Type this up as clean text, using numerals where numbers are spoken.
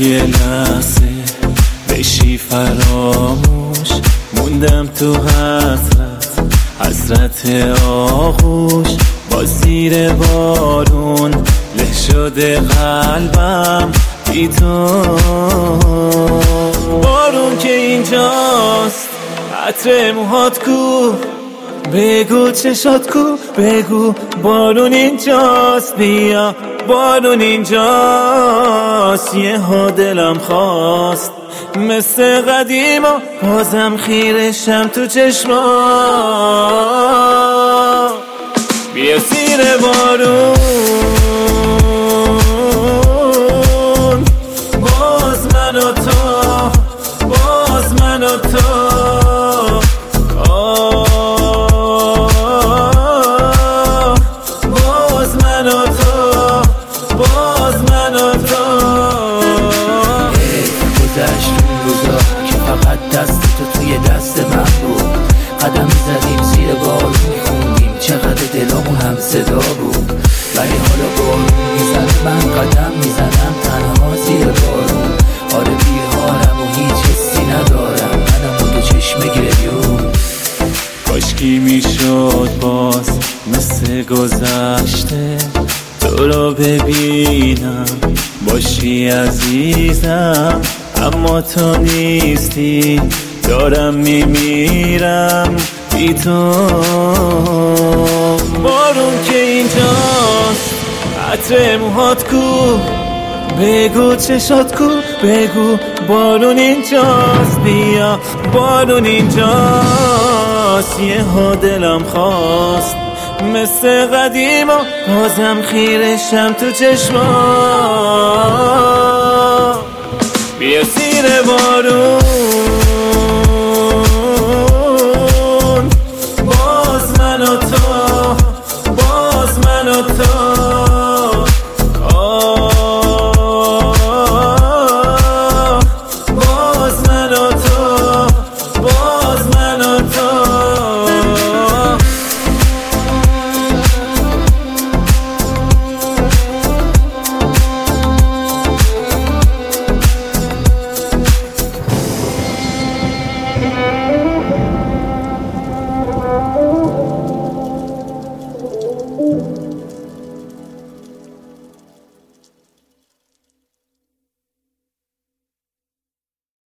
یه لحظه بشی فراموش، موندم تو حسرت آغوش. با زیر بارون له شده قلبم بی تو. بارون که اینجاست عطر موهات کو، بگو چشات کو، بگو بارون اینجاست. بیا بارون اینجاست. یه ها دلم خواست مثل قدیما بازم خیرشم تو چشما. بیا زیر بارون باز من و تو، باز من و تو. باز من و تو، باز من و تو. گذشت اون روزا که فقط دست تو توی دست من بود. قدم زدیم زیر بارون میخوندیم چقدر دلامون هم صدا بود. ولی حالا بارون میزنه من قدم میزنم تنها زیر بارون. آره بیحالم و هیچ حسی ندارم، منم و تو چشم گریون. کاشکی میشد باز مثل گذشته تو رو ببینم، باشی عزیزم. اما تو نیستی، دارم میمیرم بی تو. بارون که اینجاست عطر موهات کو، بگو چشات کو، بگو بارون اینجاست. بیا بارون اینجاست. یه ها دلم خواست مثل قدیما بازم خیرشم تو چشما. بیا زیر بارون